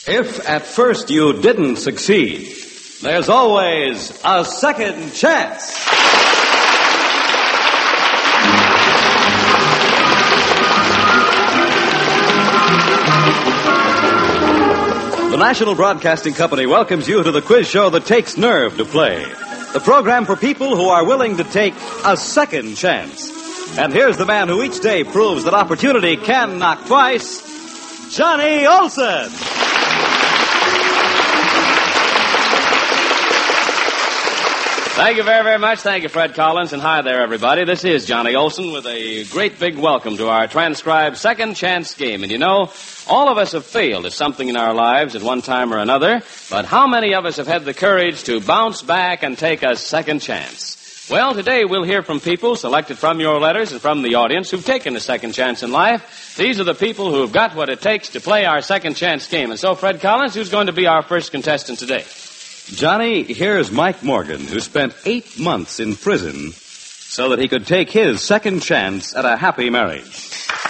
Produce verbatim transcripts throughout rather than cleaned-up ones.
If at first you didn't succeed, there's always a second chance. The National Broadcasting Company welcomes you to the quiz show that takes nerve to play. The program for people who are willing to take a second chance. And here's the man who each day proves that opportunity can knock twice, Johnny Olson. Thank you very, very much. Thank you, Fred Collins. And hi there, everybody. This is Johnny Olson with a great big welcome to our transcribed Second Chance game. And you know, all of us have failed at something in our lives at one time or another. But how many of us have had the courage to bounce back and take a second chance? Well, today we'll hear from people selected from your letters and from the audience who've taken a second chance in life. These are the people who've got what it takes to play our second chance game. And so, Fred Collins, who's going to be our first contestant today? Johnny, here's Mike Morgan, who spent eight months in prison so that he could take his second chance at a happy marriage.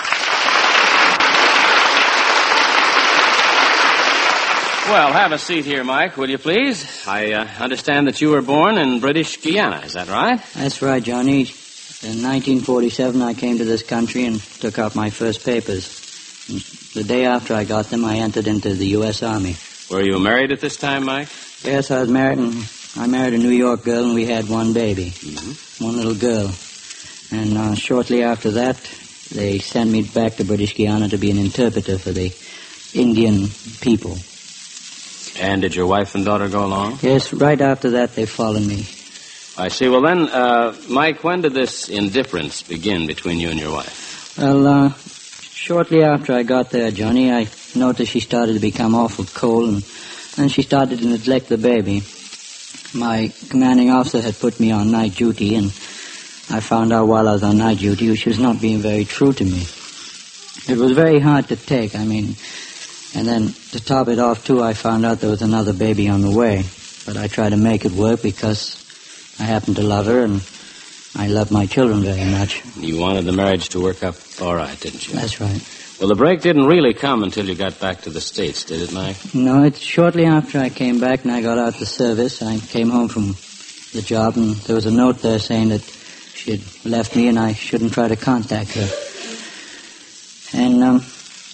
Well, have a seat here, Mike, will you please? I uh, understand that you were born in British Guiana, is that right? That's right, Johnny. In nineteen forty-seven, I came to this country and took out my first papers. And the day after I got them, I entered into the U S Army. Were you married at this time, Mike? Yes, I was married, and I married a New York girl, and we had one baby, mm-hmm. one little girl. And uh, shortly after that, they sent me back to British Guiana to be an interpreter for the Indian people. And did your wife and daughter go along? Yes, right after that, they followed me. I see. Well, then, uh, Mike, when did this indifference begin between you and your wife? Well, uh, shortly after I got there, Johnny, I noticed she started to become awful cold, and And she started to neglect the baby. My commanding officer had put me on night duty, and I found out while I was on night duty she was not being very true to me. It was very hard to take, I mean, and then to top it off, too, I found out there was another baby on the way. But I tried to make it work because I happened to love her, and I love my children very much. You wanted the marriage to work up all right, didn't you? That's right. Well, the break didn't really come until you got back to the States, did it, Mike? No, it's shortly after I came back and I got out the service. I came home from the job, and there was a note there saying that she had left me and I shouldn't try to contact her. And um,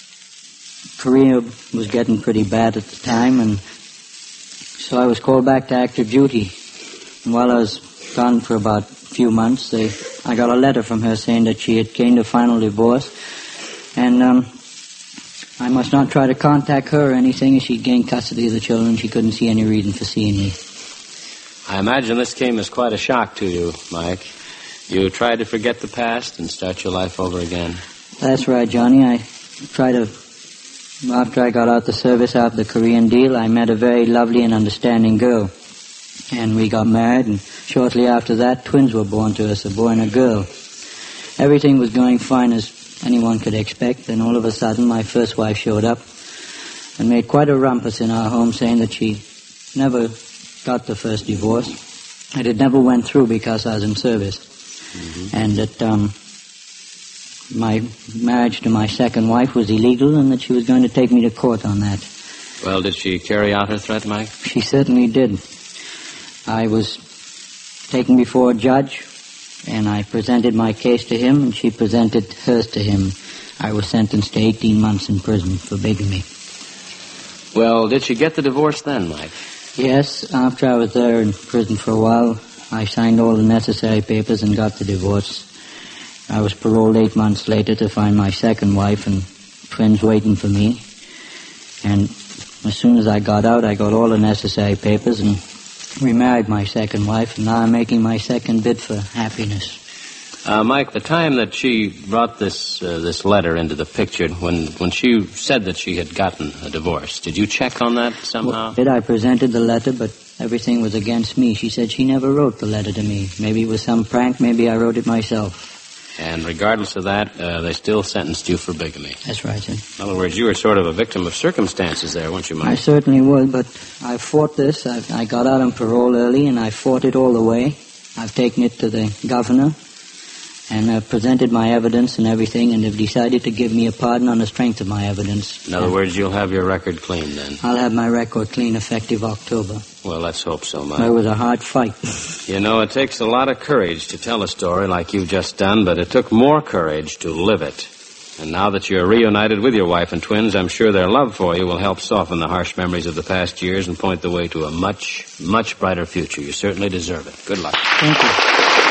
Korea was getting pretty bad at the time, and so I was called back to active duty. And while I was gone for about a few months, they, I got a letter from her saying that she had gained a final divorce. And um, I must not try to contact her or anything. As she'd gained custody of the children, she couldn't see any reason for seeing me. I imagine this came as quite a shock to you, Mike. You tried to forget the past and start your life over again. That's right, Johnny. I tried to... After I got out the service, after the Korean deal, I met a very lovely and understanding girl. And we got married, and shortly after that, twins were born to us, a boy and a girl. Everything was going fine as anyone could expect, and all of a sudden my first wife showed up and made quite a rumpus in our home, saying that she never got the first divorce, and it never went through because I was in service, mm-hmm. and that um, my marriage to my second wife was illegal, and that she was going to take me to court on that. Well, did she carry out her threat, Mike? She certainly did. I was taken before a judge, and I presented my case to him, and she presented hers to him. I was sentenced to eighteen months in prison for bigamy. Well, did she get the divorce then, Mike? Yes, after I was there in prison for a while, I signed all the necessary papers and got the divorce. I was paroled eight months later to find my second wife and twins waiting for me. And as soon as I got out, I got all the necessary papers and remarried my second wife, and now I'm making my second bid for happiness. Uh, Mike, the time that she brought this uh, this letter into the picture, when, when she said that she had gotten a divorce, did you check on that somehow? Well, I presented the letter, but everything was against me. She said she never wrote the letter to me. Maybe it was some prank, maybe I wrote it myself. And regardless of that, uh, they still sentenced you for bigamy. That's right, sir. In other words, you were sort of a victim of circumstances there, weren't you, Mike? I certainly was, but I fought this. I, I got out on parole early, and I fought it all the way. I've taken it to the governor, and uh, presented my evidence and everything, and have decided to give me a pardon on the strength of my evidence. In other and words, you'll have your record clean then. I'll have my record clean effective October. Well, let's hope so, Mike. It was a hard fight. You know, it takes a lot of courage to tell a story like you've just done, but it took more courage to live it. And now that you're reunited with your wife and twins, I'm sure their love for you will help soften the harsh memories of the past years and point the way to a much, much brighter future. You certainly deserve it. Good luck. Thank you.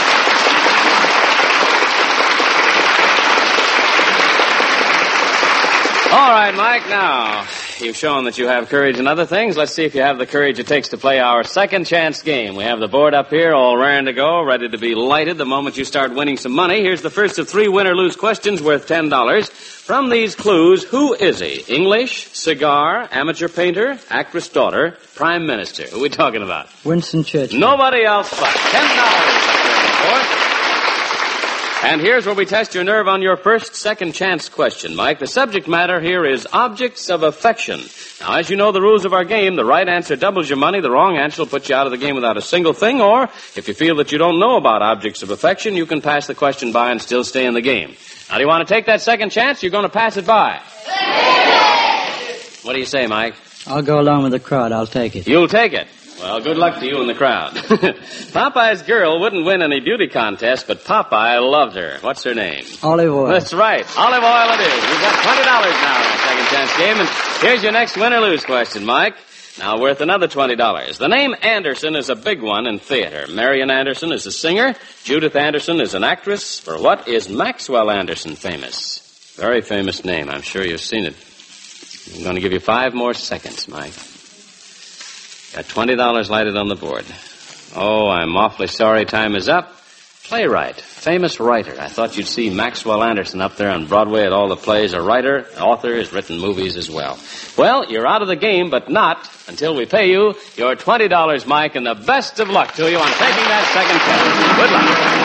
All right, Mike, now, you've shown that you have courage in other things. Let's see if you have the courage it takes to play our second chance game. We have the board up here, all raring to go, ready to be lighted the moment you start winning some money. Here's the first of three win-or-lose questions worth ten dollars. From these clues, who is he? English, cigar, amateur painter, actress daughter, prime minister. Who are we talking about? Winston Churchill. Nobody else but ten dollars up there on the board. And here's where we test your nerve on your first second chance question, Mike. The subject matter here is objects of affection. Now, as you know the rules of our game, the right answer doubles your money, the wrong answer will put you out of the game without a single thing, or if you feel that you don't know about objects of affection, you can pass the question by and still stay in the game. Now, do you want to take that second chance? You're going to pass it by. What do you say, Mike? I'll go along with the crowd. I'll take it. You'll take it. Well, good luck to you and the crowd. Popeye's girl wouldn't win any beauty contest, but Popeye loved her. What's her name? Olive oil. That's right. Olive oil it is. You've got twenty dollars now in the second chance game, and here's your next win or lose question, Mike. Now worth another twenty dollars. The name Anderson is a big one in theater. Marian Anderson is a singer. Judith Anderson is an actress. For what is Maxwell Anderson famous? Very famous name. I'm sure you've seen it. I'm going to give you five more seconds, Mike. Got twenty dollars lighted on the board. Oh, I'm awfully sorry time is up. Playwright, famous writer. I thought you'd see Maxwell Anderson up there on Broadway at all the plays. A writer, an author, has written movies as well. Well, you're out of the game, but not until we pay you your twenty dollars, Mike, and the best of luck to you on taking that second chance. Good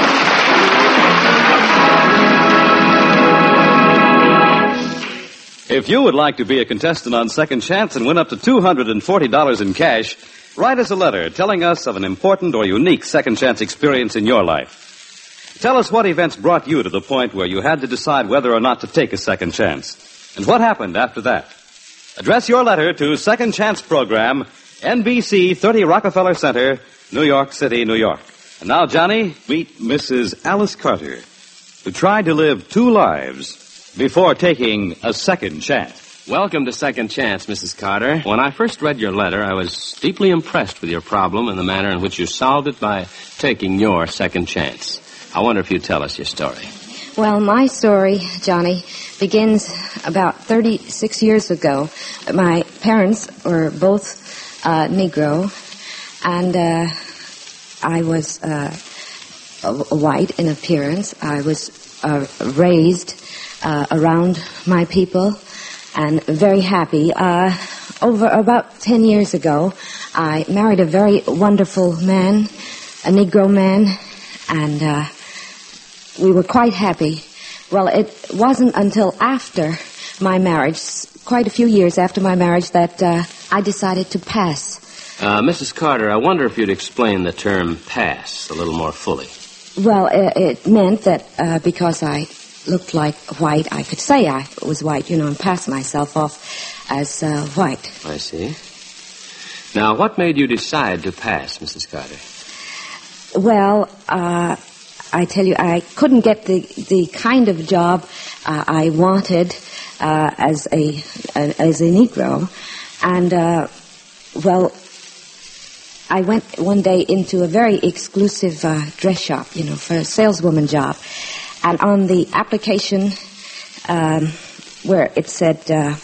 luck. If you would like to be a contestant on Second Chance and win up to two hundred forty dollars in cash, write us a letter telling us of an important or unique Second Chance experience in your life. Tell us what events brought you to the point where you had to decide whether or not to take a second chance, and what happened after that. Address your letter to Second Chance Program, N B C thirty Rockefeller Center, New York City, New York. And now, Johnny, meet Missus Alice Carter, who tried to live two lives before taking a second chance. Welcome to Second Chance, Missus Carter. When I first read your letter, I was deeply impressed with your problem and the manner in which you solved it by taking your second chance. I wonder if you'd tell us your story. Well, my story, Johnny, begins about thirty-six years ago. My parents were both uh, Negro, and uh, I was uh, white in appearance. I was uh, raised uh, around my people and very happy. Uh, over about ten years ago, I married a very wonderful man, a Negro man, and uh, we were quite happy. Well, it wasn't until after my marriage, quite a few years after my marriage, that uh, I decided to pass. Uh, Missus Carter, I wonder if you'd explain the term pass a little more fully. Well, it, it meant that uh, because I looked like white, I could say I was white, you know, and pass myself off as uh, white. I see. Now, what made you decide to pass, Missus Carter? Well, uh, I tell you, I couldn't get the, the kind of job uh, I wanted uh, as a, a as a Negro, and uh, well, I went one day into a very exclusive uh, dress shop, you know, for a saleswoman job. And on the application um, where it said uh,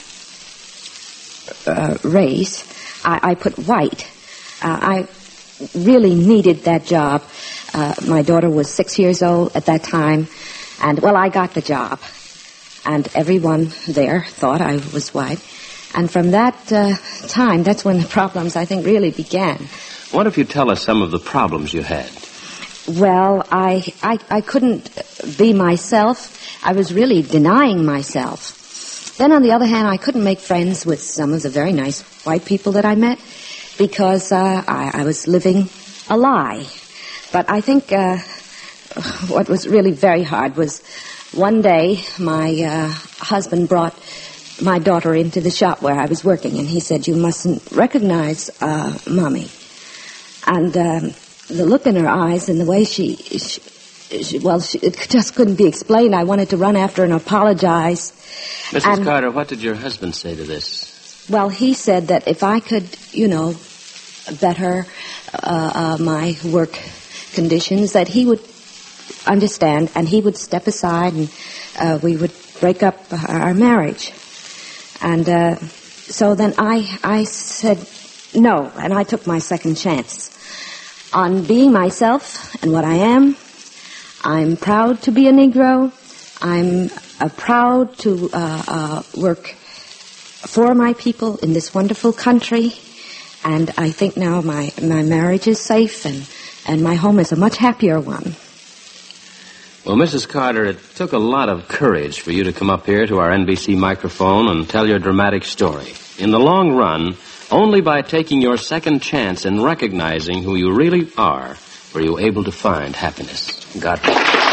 uh, race, I, I put white. Uh, I really needed that job. Uh, my daughter was six years old at that time. And, well, I got the job. And everyone there thought I was white. And from that uh, time, that's when the problems, I think, really began. What if you tell us some of the problems you had? Well, I, I, I couldn't be myself. I was really denying myself. Then, on the other hand, I couldn't make friends with some of the very nice white people that I met because uh, I, I was living a lie. But I think uh, what was really very hard was one day my uh, husband brought my daughter into the shop where I was working, and he said, "You mustn't recognize uh, Mommy." And um, the look in her eyes and the way she, she, she well, she, it just couldn't be explained. I wanted to run after her and apologize. Missus And, Carter, what did your husband say to this? well, he said that if I could, you know, better uh, uh, my work conditions, that he would understand and he would step aside and uh, we would break up our marriage. And uh, so then I, I said no, and I took my second chance on being myself and what I am. I'm proud to be a Negro. I'm uh, proud to uh, uh, work for my people in this wonderful country. And I think now my, my marriage is safe and, and my home is a much happier one. Well, Missus Carter, it took a lot of courage for you to come up here to our N B C microphone and tell your dramatic story. In the long run, only by taking your second chance and recognizing who you really are were you able to find happiness. God bless you.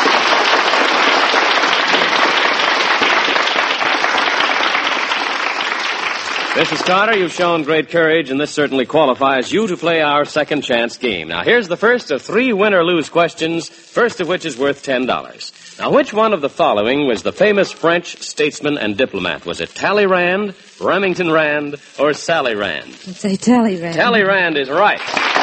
Missus Carter, you've shown great courage, and this certainly qualifies you to play our second chance game. Now, here's the first of three win-or-lose questions, first of which is worth ten dollars. Now, which one of the following was the famous French statesman and diplomat? Was it Talleyrand, Remington Rand, or Sally Rand? Let's say Talleyrand. Talleyrand is right.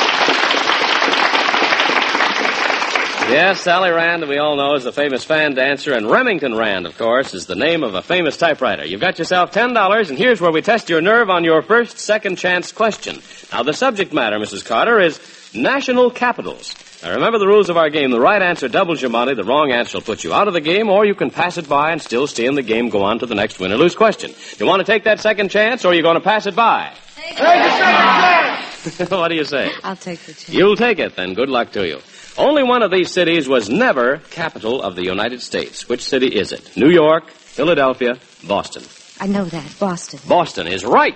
Yes, Sally Rand, we all know, is the famous fan dancer, and Remington Rand, of course, is the name of a famous typewriter. You've got yourself ten dollars, and here's where we test your nerve on your first second chance question. Now, the subject matter, Missus Carter, is national capitals. Now, remember the rules of our game. The right answer doubles your money. The wrong answer will put you out of the game, or you can pass it by and still stay in the game, go on to the next win-or-lose question. You want to take that second chance, or are you going to pass it by? Take the second chance! What do you say? I'll take the chance. You'll take it, then. Good luck to you. Only one of these cities was never capital of the United States. Which city is it? New York, Philadelphia, Boston. I know that. Boston. Boston is right.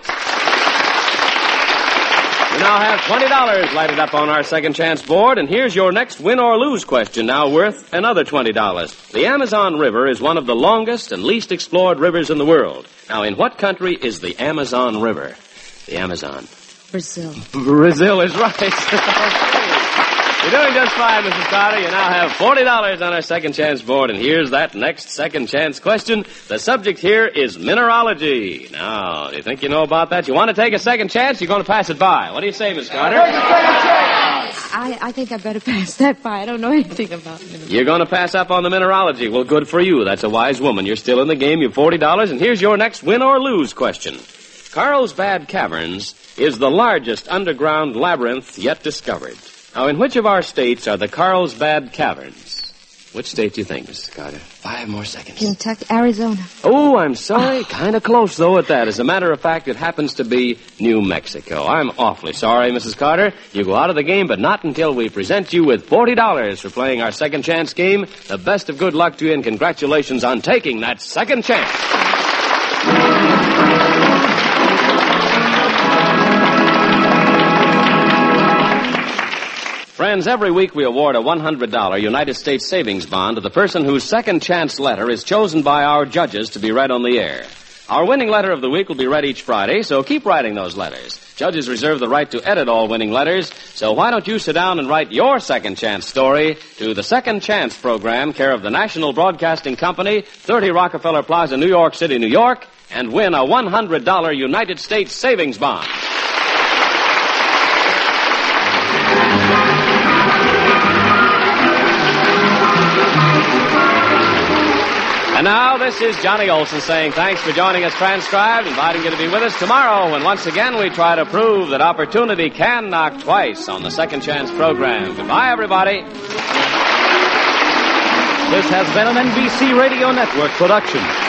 You now have twenty dollars lighted up on our second chance board, and here's your next win or lose question, now worth another twenty dollars. The Amazon River is one of the longest and least explored rivers in the world. Now, in what country is the Amazon River? The Amazon. Brazil. Brazil is right. You're doing just fine, Missus Carter. You now have forty dollars on our second chance board, and here's that next second chance question. The subject here is mineralogy. Now, do you think you know about that? You want to take a second chance? You're going to pass it by. What do you say, Miss Carter? I, I think I better pass that by. I don't know anything about mineralogy. You're going to pass up on the mineralogy. Well, good for you. That's a wise woman. You're still in the game. You've forty dollars, and here's your next win or lose question. Carlsbad Caverns is the largest underground labyrinth yet discovered. Now, in which of our states are the Carlsbad Caverns? Which state do you think, Missus Carter? Five more seconds. Kentucky, Arizona. Oh, I'm sorry. Kind of close, though, at that. As a matter of fact, it happens to be New Mexico. I'm awfully sorry, Missus Carter. You go out of the game, but not until we present you with forty dollars for playing our second chance game. The best of good luck to you, and congratulations on taking that second chance. Friends, every week we award a one hundred dollars United States savings bond to the person whose second chance letter is chosen by our judges to be read on the air. Our winning letter of the week will be read each Friday, so keep writing those letters. Judges reserve the right to edit all winning letters, so why don't you sit down and write your second chance story to the Second Chance program, care of the National Broadcasting Company, thirty Rockefeller Plaza, New York City, New York, and win a one hundred dollars United States savings bond. And now, this is Johnny Olson saying thanks for joining us transcribed, inviting you to be with us tomorrow when once again we try to prove that opportunity can knock twice on the Second Chance program. Goodbye, everybody. This has been an N B C Radio Network production.